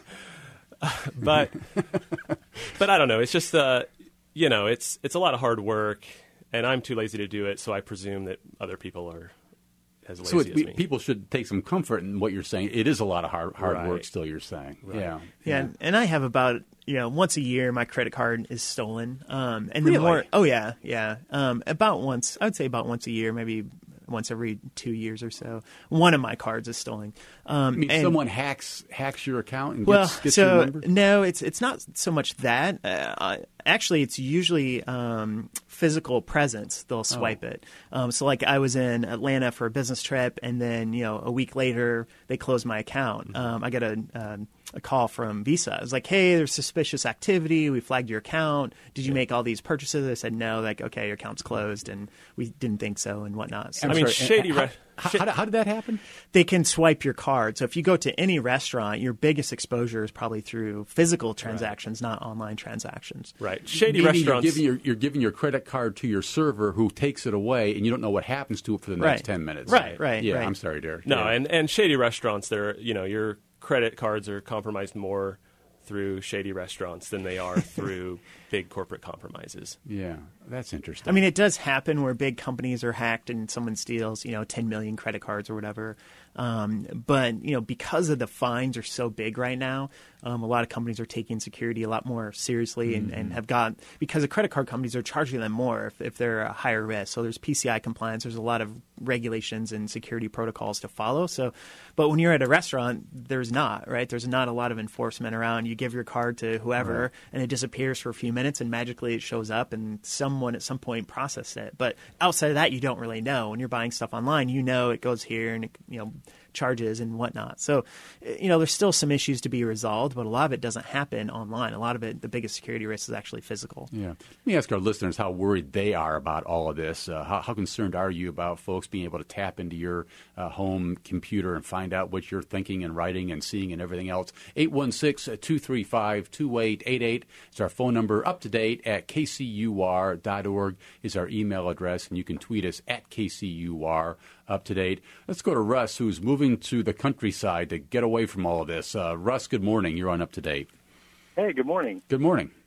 but, but I don't know. It's just, uh, you know, it's it's a lot of hard work, and I'm too lazy to do it. So I presume that other people are as lazy so it, as we, me. people should take some comfort in what you're saying. It is a lot of hard hard Right. work. Still, you're saying. Right. Yeah. Yeah, and, and I have about you know once a year my credit card is stolen, um, and Really? the more oh yeah yeah um, about once I would say about once a year, maybe once every two years or so, one of my cards is stolen. Um, I mean, and, someone hacks hacks your account and well, gets, gets your so number? no, it's it's not so much that. Uh, actually, it's usually um, physical presence. They'll swipe Oh. it. Um, so, like, I was in Atlanta for a business trip, and then you know, a week later, they closed my account. Um, I got a um, a call from Visa. It was like, hey, there's suspicious activity. We flagged your account. Did you make all these purchases? I said no. Like, okay, your account's closed, and we didn't think so, and whatnot. So I mean, Sorry, shady. How, Re- how, how, how did that happen? they can swipe your card. So if you go to any restaurant, your biggest exposure is probably through physical transactions, not online transactions. right. Shady Meaning restaurants. You're giving, your, you're giving your credit card to your server who takes it away, and you don't know what happens to it for the next Right. ten minutes. Right, right, Yeah, right. I'm sorry, Derek. No, yeah. and, and shady restaurants, they're, you know, your credit cards are compromised more through shady restaurants than they are through big corporate compromises. Yeah, that's interesting. I mean, it does happen where big companies are hacked and someone steals, you know, ten million credit cards or whatever. Um, but, you know, because of the fines are so big right now, um, a lot of companies are taking security a lot more seriously and, and have got, because the credit card companies are charging them more if, if they're a higher risk. So there's P C I compliance. There's a lot of regulations and security protocols to follow. So, but when you're at a restaurant, there's not, right? There's not a lot of enforcement around. You give your card to whoever Right. and it disappears for a few minutes and magically it shows up and someone at some point processed it. But outside of that, you don't really know. When you're buying stuff online, you know it goes here and, it, you know, charges and whatnot. So, you know, there's still some issues to be resolved, but a lot of it doesn't happen online. A lot of it, the biggest security risk is actually physical. Yeah. Let me ask our listeners how worried they are about all of this. Uh, how, how concerned are you about folks being able to tap into your uh, home computer and find out what you're thinking and writing and seeing and everything else? eight one six, two three five, two eight eight eight is our phone number. Up to date at k c u r dot org is our email address, and you can tweet us at K C U R up to date. Let's go to Russ, who's moving to the countryside to get away from all of this. Uh, Russ, good morning. You're on Up to Date. Hey, good morning. Good morning.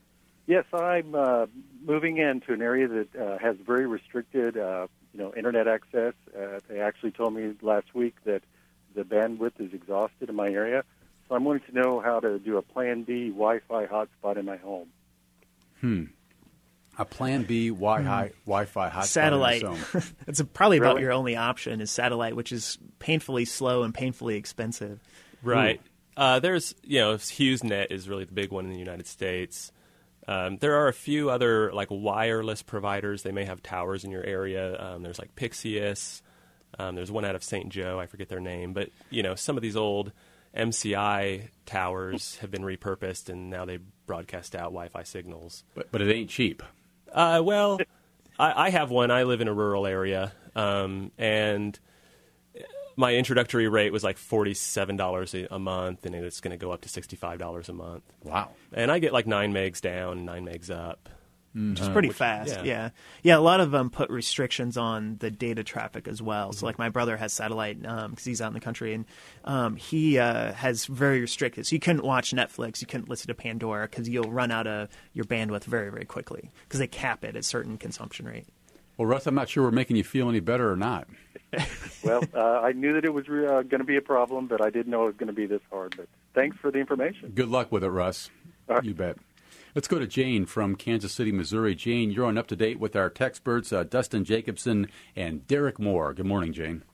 Yes, I'm uh, moving into an area that uh, has very restricted, uh, you know, internet access. Uh, they actually told me last week that the bandwidth is exhausted in my area. So I'm wanting to know how to do a Plan B Wi-Fi hotspot in my home. Hmm. A Plan B Wi-Fi mm. Wi-Fi hotspot. Satellite. That's a, probably about really? your only option is satellite, which is painfully slow and painfully expensive. Right. Uh, there's, you know, HughesNet is really the big one in the United States. Um, there are a few other like wireless providers. They may have towers in your area. Um, there's like Pixius. Um, there's one out of Saint Joe. I forget their name, but you know, some of these old M C I towers have been repurposed, and now they broadcast out Wi-Fi signals. But but it ain't cheap. Uh, well, I, I have one. I live in a rural area, um, and my introductory rate was like forty-seven dollars a month, and it's going to go up to sixty-five dollars a month. Wow. And I get like nine megs down, nine megs up. Mm-hmm. Which is pretty Which, fast, yeah. yeah. Yeah, a lot of them put restrictions on the data traffic as well. Mm-hmm. So like my brother has satellite because um, he's out in the country, and um, he uh, has very restricted. So you couldn't watch Netflix, you couldn't listen to Pandora because you'll run out of your bandwidth very, very quickly because they cap it at a certain consumption rate. Well, Russ, I'm not sure we're making you feel any better or not. Well, uh, I knew that it was uh, going to be a problem, but I didn't know it was going to be this hard. But thanks for the information. Good luck with it, Russ. Right. You bet. Let's go to Jane from Kansas City, Missouri. Jane, you're on Up to Date with our textperts, uh, Dustin Jacobson and Derek Moore. Good morning, Jane.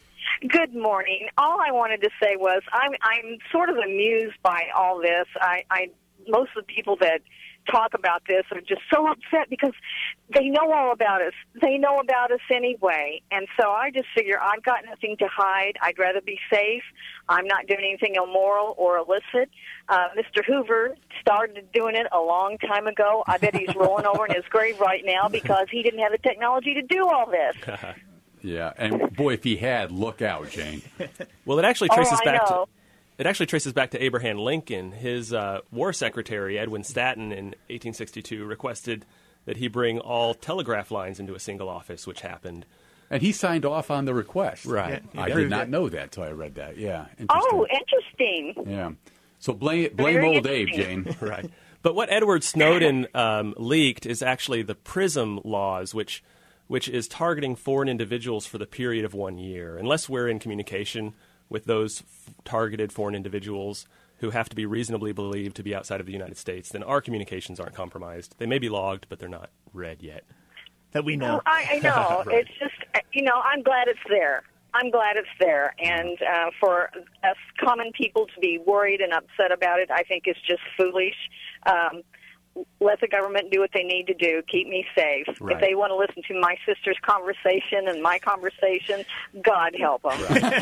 Good morning. All I wanted to say was I'm I'm sort of amused by all this. I, I most of the people that talk about this are just so upset because they know all about us. They know about us anyway. And so I just figure I've got nothing to hide. I'd rather be safe. I'm not doing anything immoral or illicit. Uh, Mister Hoover started doing it a long time ago. I bet he's rolling over in his grave right now because he didn't have the technology to do all this. Yeah, and boy, if he had, look out, Jane. Well, it actually traces oh, I back know. to it actually traces back to Abraham Lincoln. His uh, war secretary, Edwin Stanton, in eighteen sixty-two, requested that he bring all telegraph lines into a single office, which happened. And he signed off on the request. Right. Yeah, I did not know that until I read that. Yeah. Interesting. Oh, interesting. Yeah. So blame blame Very old Abe, Jane. Right. But what Edward Snowden um, leaked is actually the PRISM laws, which which is targeting foreign individuals for the period of one year. Unless we're in communication with those f- targeted foreign individuals who have to be reasonably believed to be outside of the United States, then our communications aren't compromised. They may be logged, but they're not read yet. That we know. Well, I, I know. Right. It's just, you know, I'm glad it's there. I'm glad it's there. And uh, for us common people to be worried and upset about it, I think is just foolish. Um, let the government do what they need to do. Keep me safe. Right. If they want to listen to my sister's conversation and my conversation, God help them.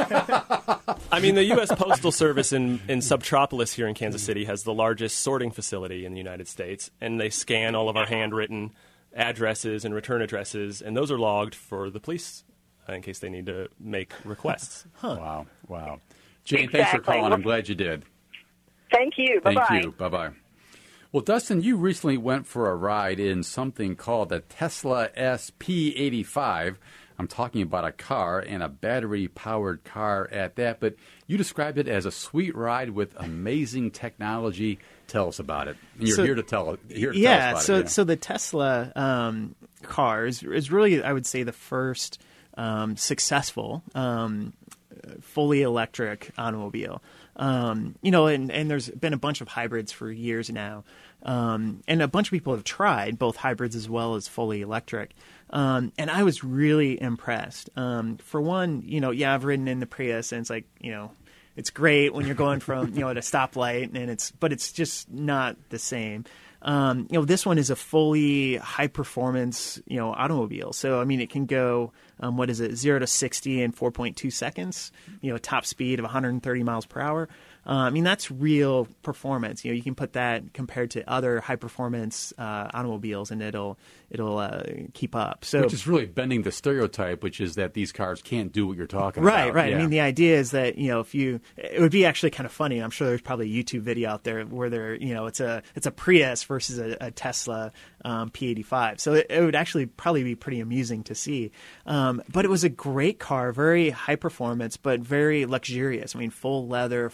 Right. I mean, the U S Postal Service in, in Subtropolis here in Kansas City has the largest sorting facility in the United States, and they scan all of our handwritten addresses and return addresses, and those are logged for the police uh, in case they need to make requests. Huh. Wow, wow. Jane, Exactly. thanks for calling. I'm glad you did. Thank you. Bye-bye. Thank you. Bye-bye. Well, Dustin, you recently went for a ride in something called the Tesla S P eighty-five. I'm talking about a car and a battery-powered car at that, but you described it as a sweet ride with amazing technology. Tell us about it. And you're So- here to tell, here to yeah, tell us about so it. Yeah, so the Tesla um, car is, is really, I would say, the first um, successful um, fully electric automobile. Um, you know, and, and there's been a bunch of hybrids for years now. Um, and a bunch of people have tried both hybrids as well as fully electric. Um, and I was really impressed. Um, for one, you know, yeah, I've ridden in the Prius, and it's like, you know, it's great when you're going from, you know, at a stoplight, and it's, but it's just not the same. Um, you know, this one is a fully high performance, you know, automobile. So, I mean, it can go, um, what is it, zero to sixty in four point two seconds, you know, top speed of one hundred thirty miles per hour. Uh, I mean, that's real performance. You know, you can put that compared to other high performance uh, automobiles, and it'll it'll uh, keep up. So, which is really bending the stereotype, which is that these cars can't do what you're talking right, about. right. Yeah. I mean, the idea is that, you know, if you, it would be actually kind of funny. I'm sure there's probably a YouTube video out there where they're, you know, it's a it's a Prius versus a, a Tesla um, P eighty-five. So it, it would actually probably be pretty amusing to see. Um, but it was a great car, very high performance, but very luxurious. I mean, full leather, full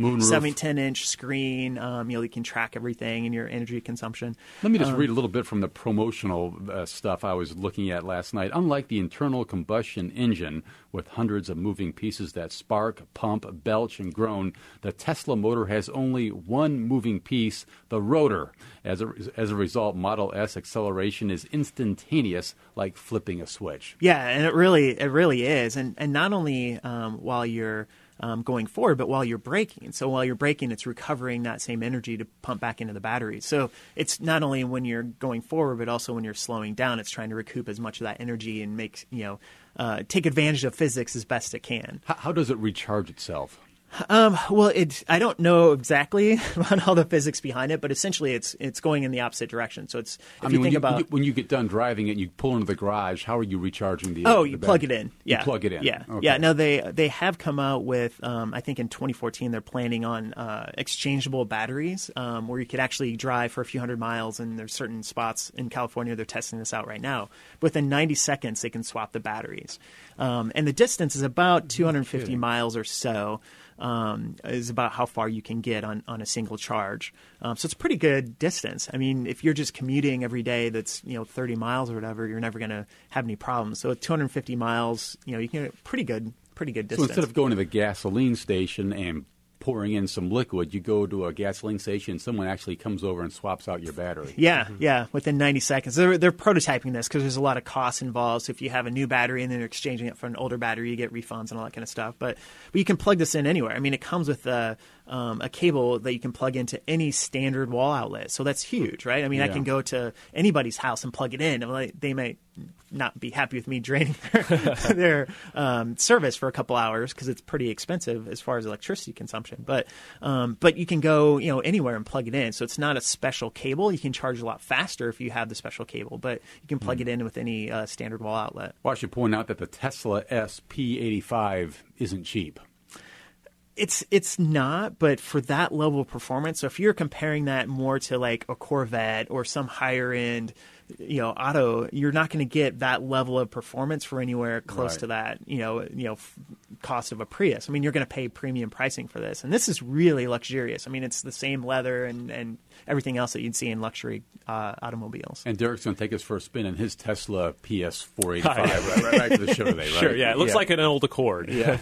Moonroof. seven, ten inch screen. Um, you know, you can track everything and your energy consumption. Let me just um, read a little bit from the promotional uh, stuff I was looking at last night. Unlike the internal combustion engine with hundreds of moving pieces that spark, pump, belch, and groan, the Tesla motor has only one moving piece, the rotor. As a, as a result, Model S acceleration is instantaneous, like flipping a switch. Yeah, and it really it really is. And and not only um, while you're um, going forward, but while you're braking. So while you're braking, it's recovering that same energy to pump back into the battery. So it's not only when you're going forward, but also when you're slowing down, it's trying to recoup as much of that energy and make, you know, uh, take advantage of physics as best it can. How, how does it recharge itself? Um, well, it, I don't know exactly on all the physics behind it, but essentially it's it's going in the opposite direction. So it's, if I mean, you when think you, about... when you, when you get done driving it and you pull into the garage, how are you recharging the Oh, the you battery? plug it in. Yeah. You plug it in. Yeah. Okay. Yeah. No, they they have come out with, um, I think in twenty fourteen, they're planning on uh, exchangeable batteries um, where you could actually drive for a few hundred miles, and there's certain spots in California, they're testing this out right now. Within ninety seconds, they can swap the batteries. Um, and the distance is about two hundred fifty miles or so. Um, is about how far you can get on, on a single charge. Um, so it's a pretty good distance. I mean, if you're just commuting every day that's, you know, thirty miles or whatever, you're never going to have any problems. So at two hundred fifty miles, you know, you can get pretty good, pretty good distance. So instead of going to the gasoline station and pouring in some liquid, you go to a gasoline station and someone actually comes over and swaps out your battery. Yeah, yeah, within ninety seconds. They're, they're prototyping this because there's a lot of costs involved. So if you have a new battery and then you're exchanging it for an older battery, you get refunds and all that kind of stuff. But, but you can plug this in anywhere. I mean, it comes with a, um, a cable that you can plug into any standard wall outlet. So that's huge, right? I mean, Yeah. I can go to anybody's house and plug it in. And like, they might not be happy with me draining their, their um, service for a couple hours because it's pretty expensive as far as electricity consumption. But um, but you can go, you know, anywhere and plug it in. So it's not a special cable. You can charge a lot faster if you have the special cable, but you can plug Mm. it in with any uh, standard wall outlet. Well, I should point out that the Tesla S P eighty-five isn't cheap. It's it's not, but for that level of performance, so if you're comparing that more to like a Corvette or some higher end, you know, auto, you're not going to get that level of performance for anywhere close Right. to that, you know, you know, f- cost of a Prius. I mean, you're going to pay premium pricing for this, and this is really luxurious. I mean, it's the same leather and, and everything else that you'd see in luxury uh, automobiles. And Derek's going to take us for a spin in his Tesla P S four eighty-five right, right, right to the show today, right? Sure, yeah. It looks like an old Accord. Yeah.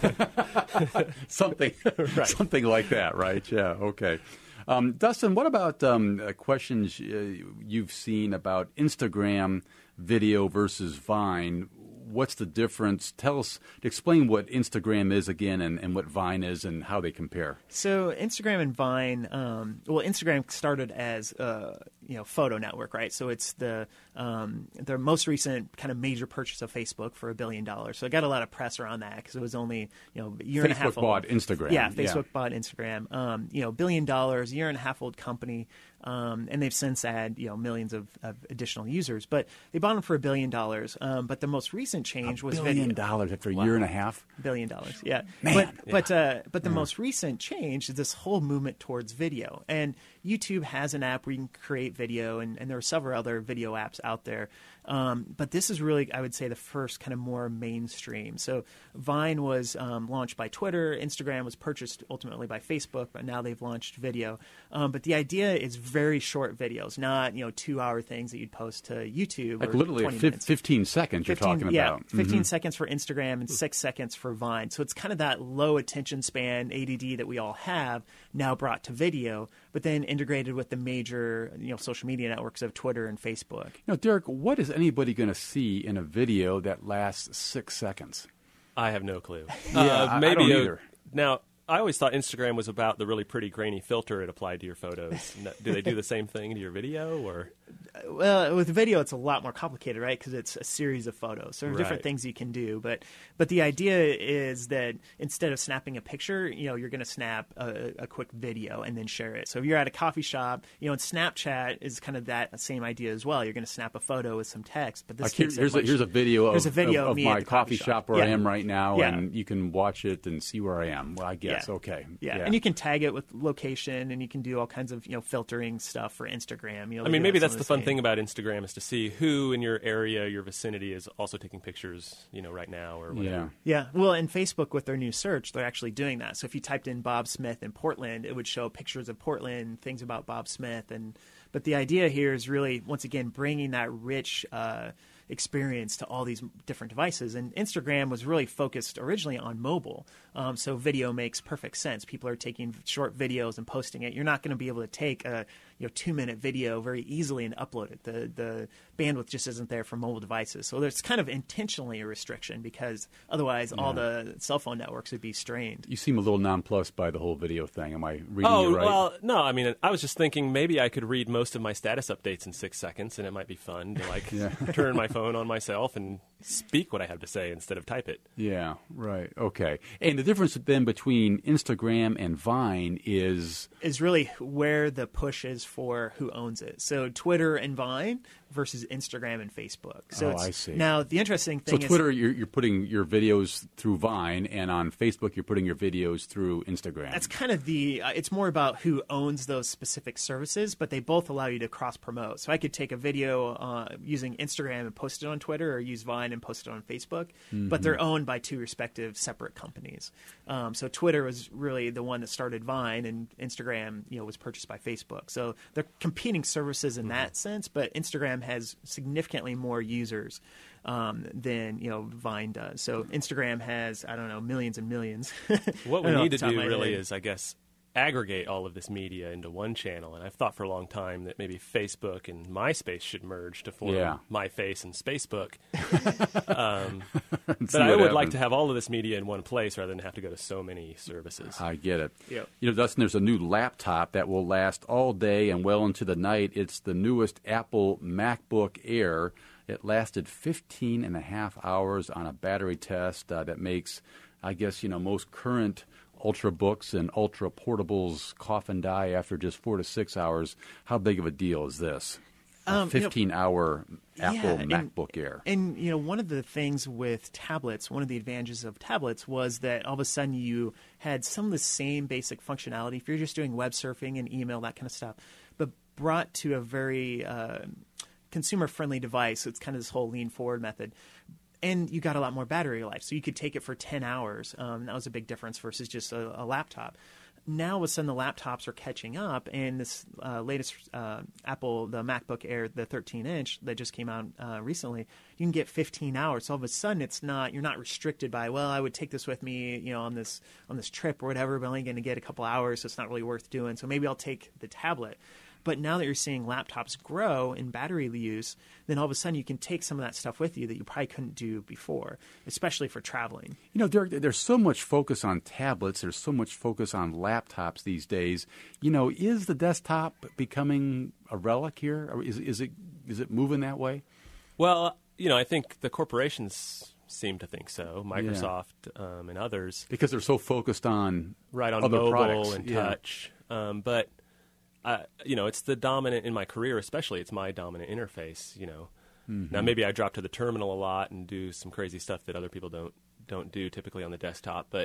something, something like that, right? Yeah, okay. Um, Dustin, what about um, uh, questions uh, you've seen about Instagram video versus Vine? What's the difference? Tell us, explain what Instagram is again and, and what Vine is and how they compare. So Instagram and Vine, um, well, Instagram started as a you know photo network, right? So it's the um, their most recent kind of major purchase of Facebook for a billion dollars. So it got a lot of press around that because it was only you know a year and a half Facebook old. bought Instagram. Yeah, Facebook bought Instagram. Um, you know, billion dollars, year and a half old company, um, and they've since had you know millions of, of additional users. But they bought them for a billion dollars. Um, but the most recent change A was billion video. dollars after a Wow. year and a half. Billion dollars, yeah. Man. But but uh, but the most recent change is this whole movement towards video. And YouTube has an app where you can create video, and, and there are several other video apps out there. Um, but this is really, I would say, the first kind of more mainstream. So Vine was um, launched by Twitter. Instagram was purchased ultimately by Facebook, but now they've launched video. Um, but the idea is very short videos, not you know two-hour things that you'd post to YouTube. Like or literally twenty fif- minutes. fifteen seconds you're fifteen, talking yeah, about. fifteen Mhm. seconds for Instagram and six seconds for Vine. So it's kind of that low attention span, A D D that we all have, now brought to video, but then integrated with the major you know social media networks of Twitter and Facebook. You know, Derek, what is anybody going to see in a video that lasts six seconds? I have no clue. Yeah, uh, I- I maybe don't a- either. Now, I always thought Instagram was about the really pretty grainy filter it applied to your photos. No- do they do the same thing to your video, or? Well, with video, it's a lot more complicated, right? Because it's a series of photos. So there are different Right. things you can do, but but the idea is that instead of snapping a picture, you know, you're going to snap a, a quick video and then share it. So if you're at a coffee shop, you know, and Snapchat is kind of that same idea as well. You're going to snap a photo with some text, but this Like here- takes here's, much, a, here's a video of, here's a video of, of of me my at the coffee coffee shop shop. where I Yeah. am right now, Yeah. and you can watch it and see where I am. Well, I guess, Yeah. okay. Yeah. and you can tag it with location, and you can do all kinds of you know filtering stuff for Instagram. You know, I they mean, do maybe some that's of the fun same- thing about Instagram is to see who in your area, your vicinity, is also taking pictures, you know, right now or whatever. Yeah. Yeah. Well, and Facebook with their new search, they're actually doing that. So if you typed in Bob Smith in Portland, it would show pictures of Portland, things about Bob Smith. And but the idea here is really, once again, bringing that rich uh, experience to all these different devices. And Instagram was really focused originally on mobile. Um, so video makes perfect sense. People are taking short videos and posting it. You're not going to be able to take a you know two minute video very easily and upload it. The the bandwidth just isn't there for mobile devices. So there's kind of intentionally a restriction because otherwise Yeah. all the cell phone networks would be strained. You seem a little nonplussed by the whole video thing. Am I reading Oh, you right? well, no, I mean, I was just thinking maybe I could read most of my status updates in six seconds, and it might be fun to, like, Yeah. turn my phone on myself and speak what I have to say instead of type it. Yeah, right. Okay. And the difference then between Instagram and Vine is Is really where the push is for who owns it. So Twitter and Vine versus Instagram and Facebook. So Oh, it's, I see. Now the interesting so thing Twitter. is You're, you're putting your videos through Vine, and on Facebook you're putting your videos through Instagram. that's kind of the. Uh, it's more about who owns those specific services, but they both allow you to cross promote. So I could take a video uh, using Instagram and post it on Twitter, or use Vine and post it on Facebook, Mm-hmm. but they're owned by two respective separate companies. Um, so Twitter was really the one that started Vine, and Instagram, you know, was purchased by Facebook. So they're competing services in that sense, but Instagram has significantly more users um, than you know Vine does. So Instagram has I don't know millions and millions. What I we don't know need off to the top do of my really head. is, I guess, aggregate all of this media into one channel. And I've thought for a long time that maybe Facebook and MySpace should merge to form Yeah. MyFace and Spacebook. um, See but I what would like happens. to have all of this media in one place rather than have to go to so many services. I get it. Yep. You know, Dustin, there's a new laptop that will last all day and well into the night. It's the newest Apple MacBook Air. It lasted fifteen and a half hours on a battery test uh, that makes, I guess, you know, most current Ultrabooks and Ultra Portables cough and die after just four to six hours. How big of a deal is this? A Um, you know- fifteen-hour Apple Yeah, and- MacBook Air. And you know, one of the things with tablets, one of the advantages of tablets was that all of a sudden you had some of the same basic functionality. If you're just doing web surfing and email, that kind of stuff, but brought to a very uh, consumer-friendly device. So it's kind of this whole lean forward method. And you got a lot more battery life, so you could take it for ten hours. Um, that was a big difference versus just a, a laptop. Now, all of a sudden, the laptops are catching up, and this uh, latest uh, Apple, the MacBook Air, the thirteen inch that just came out uh, recently, you can get fifteen hours. So all of a sudden, it's not you're not restricted by, well, I would take this with me, you know, on this on this trip or whatever, but I'm only going to get a couple hours, so it's not really worth doing. So maybe I'll take the tablet. But now that you're seeing laptops grow in battery use, then all of a sudden you can take some of that stuff with you that you probably couldn't do before, especially for traveling. You know, Derek, there's so much focus on tablets. There's so much focus on laptops these days. You know, is the desktop becoming a relic here? Or is, is it is it moving that way? Well, you know, I think the corporations seem to think so, Microsoft um, and others. Because they're so focused on right on other mobile products. and Yeah. touch. Um, but uh, you know, it's the dominant in my career, especially. It's my dominant interface. You know, Mm-hmm. now maybe I drop to the terminal a lot and do some crazy stuff that other people don't don't do typically on the desktop. But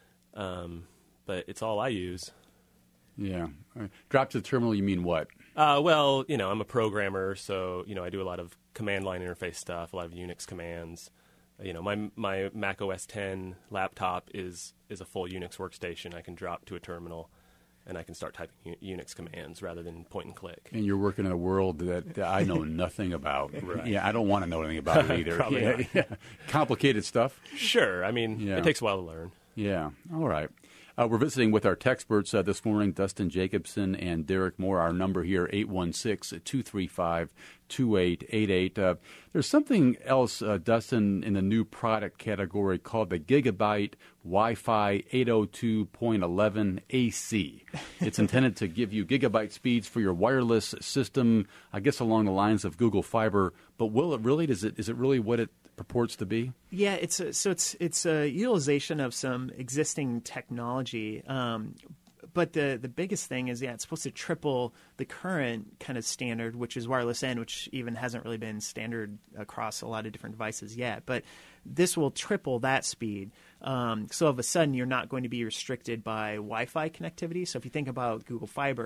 um, but it's all I use. Yeah. All right. Drop to the terminal, you mean what? Uh, well, you know, I'm a programmer, so you know, I do a lot of command line interface stuff, a lot of Unix commands. You know, my my Mac O S ten laptop is is a full Unix workstation. I can drop to a terminal, and I can start typing U- Unix commands rather than point and click. And you're working in a world that, that I know nothing about. Right. Yeah, I don't want to know anything about it either. Probably yeah, not. yeah. Complicated stuff. Sure, I mean, Yeah. it takes a while to learn. Yeah. All right. Uh, we're visiting with our texperts uh, this morning, Dustin Jacobson and Derek Moore. Our number here, eight one six, two three five, two eight eight eight. Uh, there's something else, uh, Dustin, in the new product category called the Gigabyte Wi-Fi eight oh two point eleven A C. It's intended to give you gigabyte speeds for your wireless system, I guess along the lines of Google Fiber. But will it really? Is it, is it really what it purports to be? Yeah, it's a, so it's it's a utilization of some existing technology. Um, but the the biggest thing is, yeah, it's supposed to triple the current kind of standard, which is wireless N, which even hasn't really been standard across a lot of different devices yet. But this will triple that speed. Um, so all of a sudden, you're not going to be restricted by Wi-Fi connectivity. So if you think about Google Fiber,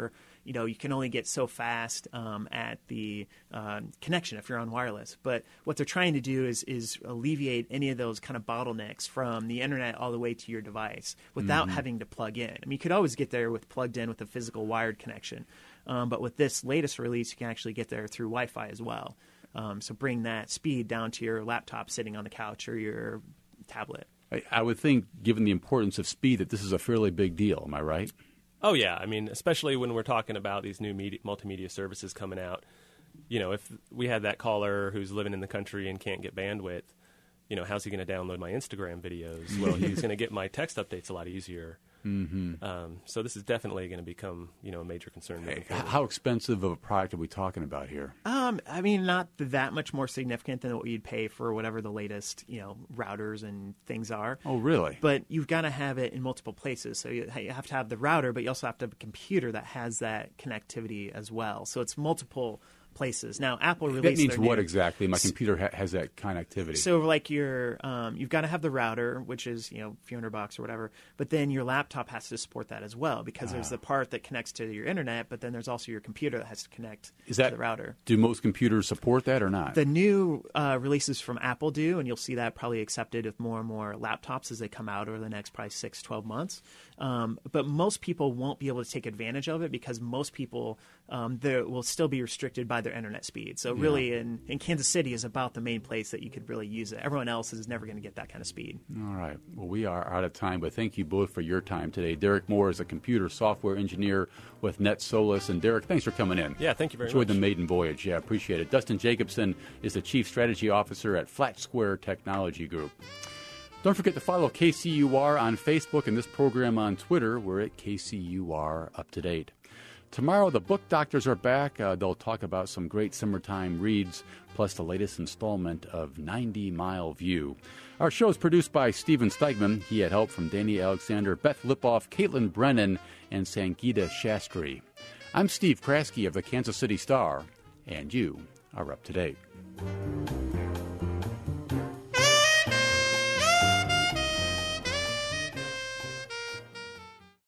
you know, you can only get so fast um, at the uh, connection if you're on wireless. But what they're trying to do is is alleviate any of those kind of bottlenecks from the internet all the way to your device without mm-hmm. having to plug in. I mean, you could always get there with plugged in with a physical wired connection. Um, but with this latest release, you can actually get there through Wi-Fi as well. Um, so bring that speed down to your laptop sitting on the couch or your tablet. I, I would think, given the importance of speed, that this is a fairly big deal. Am I right? Oh, yeah. I mean, especially when we're talking about these new media, multimedia services coming out. You know, if we had that caller who's living in the country and can't get bandwidth, you know, how's he going to download my Instagram videos? Well, he's going to get my text updates a lot easier. Mm-hmm. Um, so this is definitely going to become, you know, a major concern. Hey, how expensive of a product are we talking about here? Um, I mean, not that much more significant than what you'd pay for whatever the latest, you know, routers and things are. Oh, really? But you've got to have it in multiple places. So you, you have to have the router, but you also have to have a computer that has that connectivity as well. So it's multiple places. Now, Apple released That means their what new, exactly? My computer ha- has that connectivity. So, like your, um, you've got to have the router, which is you know a few hundred bucks or whatever. But then your laptop has to support that as well because ah. there's the part that connects to your internet, but then there's also your computer that has to connect is that, to the router. Do most computers support that or not? The new uh, releases from Apple do, and you'll see that probably accepted with more and more laptops as they come out over the next probably six, twelve months. Um, but most people won't be able to take advantage of it because most people um, will still be restricted by their internet speed. So really, yeah. in, in Kansas City is about the main place that you could really use it. Everyone else is never going to get that kind of speed. All right. Well, we are out of time, but thank you both for your time today. Derek Moore is a computer software engineer with NetSolus. And Derek, thanks for coming in. Yeah, thank you very Enjoyed much. the maiden voyage. Yeah, appreciate it. Dustin Jacobson is the Chief Strategy Officer at Flat Square Technology Group. Don't forget to follow K C U R on Facebook and this program on Twitter. We're at K C U R Up to Date. Tomorrow, the Book Doctors are back. Uh, they'll talk about some great summertime reads, plus the latest installment of ninety mile View. Our show is produced by Steven Steigman. He had help from Danny Alexander, Beth Lipoff, Caitlin Brennan, and Sangeeta Shastri. I'm Steve Kraske of the Kansas City Star, and you are up to date.